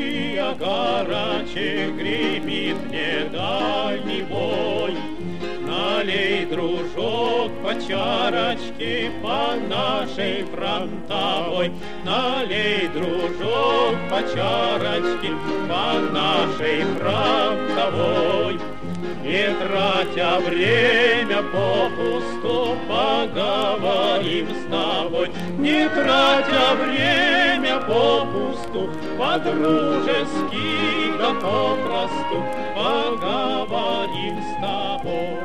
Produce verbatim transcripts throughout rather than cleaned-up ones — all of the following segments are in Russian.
свечи огарочек гремит мне дальний бой. Налей, дружок, по чарочке по нашей фронтовой. Налей, дружок, по чарочке по нашей фронтовой. Не тратя время попусту, поговорим с тобой. Не тратя время попусту, по-дружески да попросту поговорим с тобой.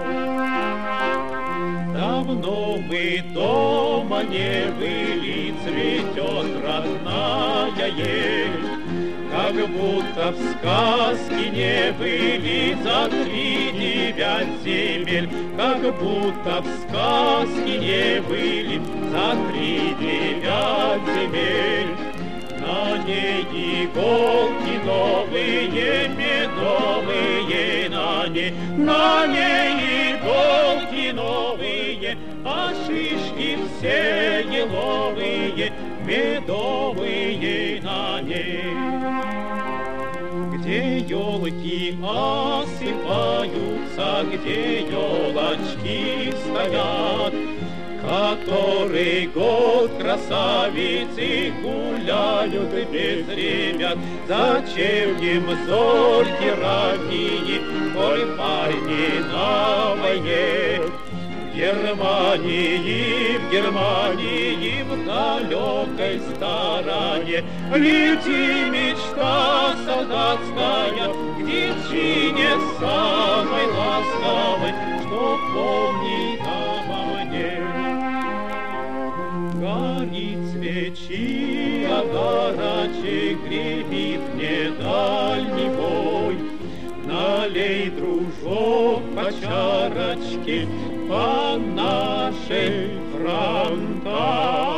Давно мы дома не были, цветет родная ель. Как будто в сказке не были за три девять земель. Как будто в сказке не были за три девять земель. На ней иголки новые, медовые, на ней, на ней иголки новые, а шишки все еловые, медовые на ней. Где елки осыпаются, где елочки стоят, который год красавицы гуляют без ребят. Зачем им зорьки ранние, коль парни на войне? В Германии, в Германии, в далекой стороне лети мечта солдатская к девчине самой ласковой, что помнит обо мне. Горит свечи огарочек, гремит мне дальний бой. Налей, дружок, по чарочке по нашей фронтовой.